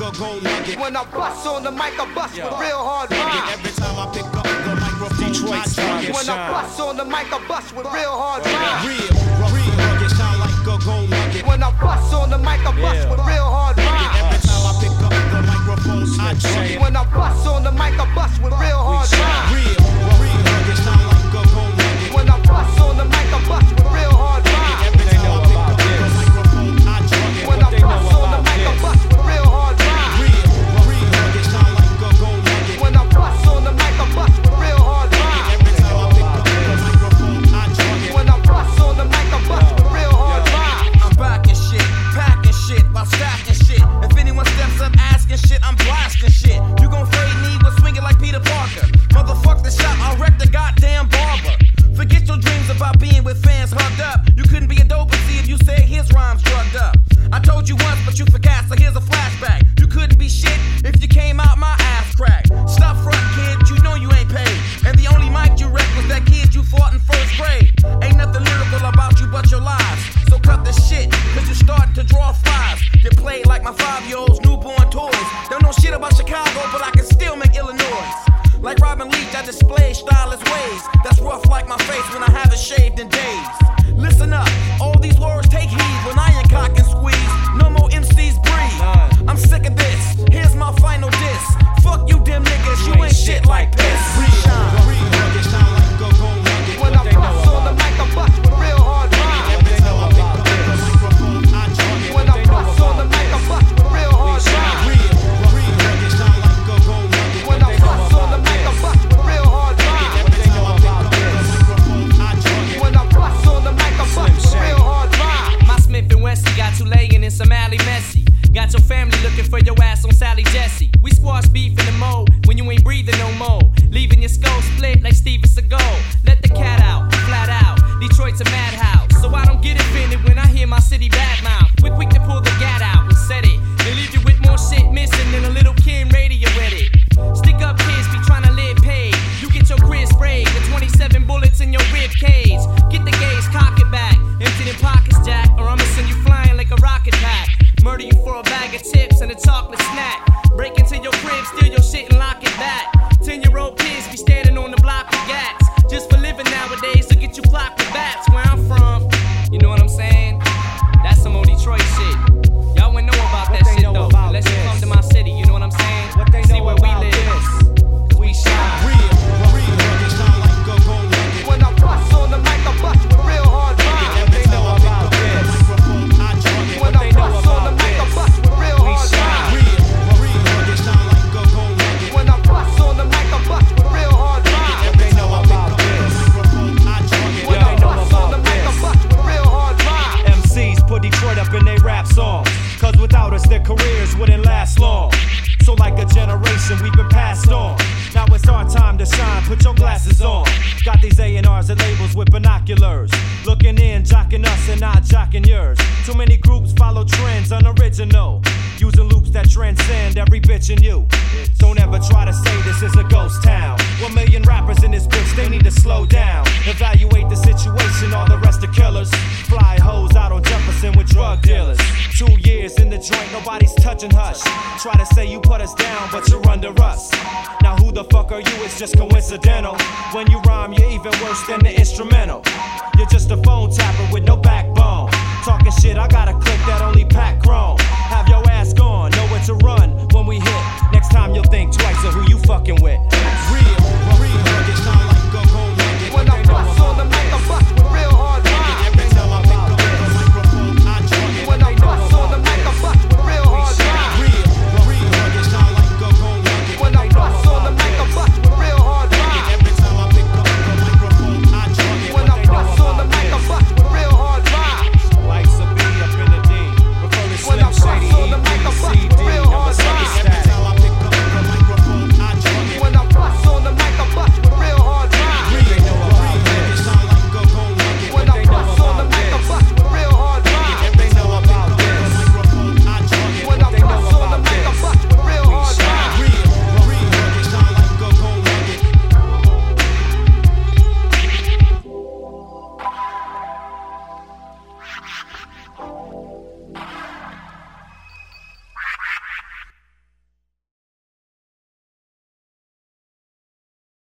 a gold nugget. When I bust on the mic, I bust with real hard rhymes. Every time I pick up the microphone, Detroit I drug it. When I bust on the mic, I bust with real hard rhymes. Real, rugged, sound like a gold nugget. When I bust on the mic, I bust with real hard rhymes. Every time I pick up the microphone, I drug it. When I bust on the mic, I bust with real hard rhymes. Real, rugged, sound like a gold nugget. When I bust on the mic, I bust with real hard rhymes. Every time I pick up the microphone, I drug it. When I bust on the mic, I bust with real hard rhymes. Real, rugged, sound like a gold nugget. When I bust on the mic, I bust with real hard rhymes. Every time I pick up the microphone, I drug it. When I bust on the mic, I bust with real hard rhymes. I'm backing shit, packing shit, while stacking shit. If anyone steps up asking shit, I'm blasting shit. You gon' fade me, but swing it like Peter Parker. Motherfuck the shot, I'll wreck the goddamn barber. Forget your dreams about being with fans hugged up. You couldn't be a dope MC if you said his rhymes drugged up. I told you once, but you forgot, so here's a flashback. You couldn't be shit if you came out my ass crack. Stop front, kid, you know you ain't paid. And the only mic you wrecked was that kid you fought in first grade. Ain't nothing lyrical about you but your lies. So cut the shit, cause you're starting to draw flies. You played like my 5-year-old's newborn toys. Don't know shit about Chicago, but I can still make Illinois. Like Robin Leach, I display stylist ways. That's rough like my face when I haven't shaved in days. Listen up, all these words take heed when I ain't cock and squeeze. No more MCs breathe. I'm sick of this, here's my final diss. Fuck you dim niggas, you ain't shit like piss. Rugged, sound like a gold nugget. When I bust on the mic, I bust with real hard rhymes. Every time I pick up the microphone, I drug it. When I bust on the mic, I bust with real hard rhymes. Real, rugged, sound like a gold nugget. When I bust on the mic, I bust with real hard rhymes. Every time I pick up the microphone, I drug it. When I bust on the mic, I bust with real hard rhymes. My Smith and Wessie got you laying in some alley messy. Got your family looking for your ass on Sally Jesse. We squash beef in the mode when you ain't breathing no more. Leaving your skull split like Steven Seagal. Let the cat out, flat out. Detroit's a madhouse, so I don't get offended when I hear my city badmouth. We're quick to pull the gat out and set it, and leave you with more shit missing than a little Kim radio edit. Stick up kids be trying to live paid. You get your grid sprayed with 27 bullets in your rib cage. Get the gauge, cock it back, empty them pockets, Jack, or I'ma send you flying like a rocket pack. Murder you for a bag of chips and a chocolate snack. Break into your crib, steal your shit and lock it back. 10-year-old kids be standing on the block with gats. Just for living nowadays, look at you block with bats. Where I'm from, you know what I'm saying? That's some old Detroit shit. Y'all wouldn't know about that shit though, unless you come to my city, you know what I'm saying? What they see know where about we live, this? 'cause we shine. Real, rugged, sound like a gold nugget. When I bust on the mic, I bust with real hard rhymes. Every time I pick up the microphone, I drug it. When I bust on the mic, I bust with real hard rhymes. Real, rugged, sound like a gold nugget. When I bust on the mic, I bust with real hard rhymes. Every time I pick up the microphone, I drug it. When I bust on the mic, I bust with real hard rhymes. MCs put Detroit up in their rap songs, cause without us their careers wouldn't last long. So like a generation we've been passed on. Now it's our time to shine, put your glasses on. Got these A&Rs and labels with binoculars, looking in, jocking us and not jocking yours. Too many groups follow trends unoriginal, using loops that transcend every bitch in you. Don't ever try to say this is a ghost town. 1 million rappers in this bitch, they need to slow down. Evaluate the situation, all the rest are killers. Fly hoes out on Jefferson with drug dealers. 2 years in the joint, nobody's touching hush. Try to say you put us down, but you're under us. Now who the fuck are you? It's just coincidental. When you rhyme, you're even worse than the instrumental. You're just a phone tapper with no backbone. Talking shit, I got a clip that only pack